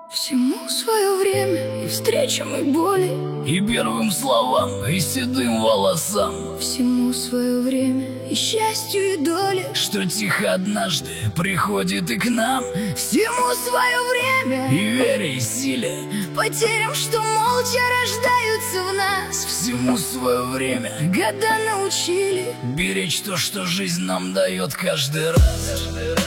Всему свое время, и встречам, и боли, и первым словам, и седым волосам. всему свое время, и счастью, и доле, Что тихо однажды приходит и к нам, всему свое время, и вере, и силе. потерям, что молча рождаются в нас. Всему свое время, Года научили беречь то, что жизнь нам дает каждый раз.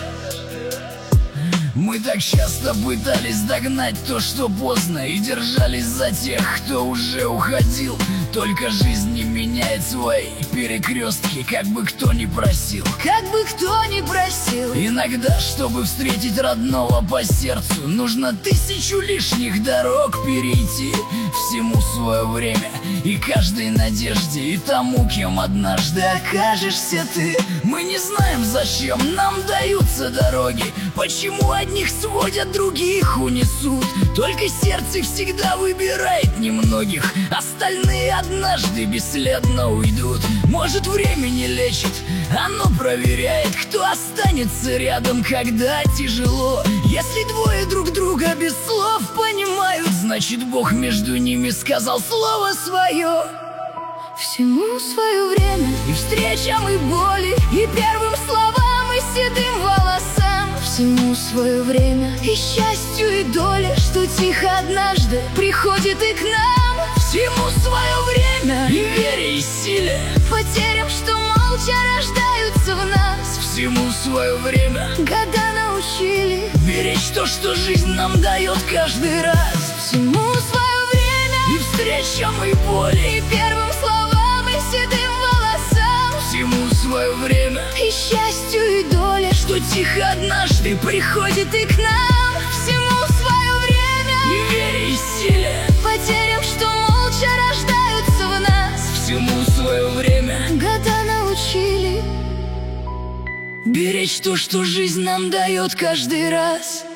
Мы так часто пытались догнать то, что поздно, и держались за тех, кто уже уходил. Только жизнь не меняет свои перекрестки, как бы кто ни просил. как бы кто ни просил. Иногда, чтобы встретить родного по сердцу, нужно 1000 лишних дорог перейти. Всему свое время, и каждой надежде, и тому, кем однажды окажешься ты. Мы не знаем, зачем нам даются дороги, почему одних сводят, других унесут. Только сердце всегда выбирает немногих, остальные однажды бесследно уйдут. Может, время не лечит, оно проверяет, кто останется рядом, когда тяжело. Если двое друг друга без слов понимают, значит, Бог между ними сказал слово свое. Всему свое время, И встречам, и боли, и первым словам, и седым волосам. Всему свое время, и счастью, и доле, что тихо однажды приходит и к нам. всему свое время, и вере, и силе. Потерям, что молча рождаются в нас. Всему свое время, Года научили беречь то, что жизнь нам дает каждый раз. всему свое время, И встречам, и боли, и первым словам, и седым волосам. всему свое время, И счастью, и доле, что тихо однажды приходит и к нам. Всему свое время, и вере, и силе. потерям, что молча рождаются в нас. Всему свое время, Года научили беречь то, что жизнь нам дает каждый раз.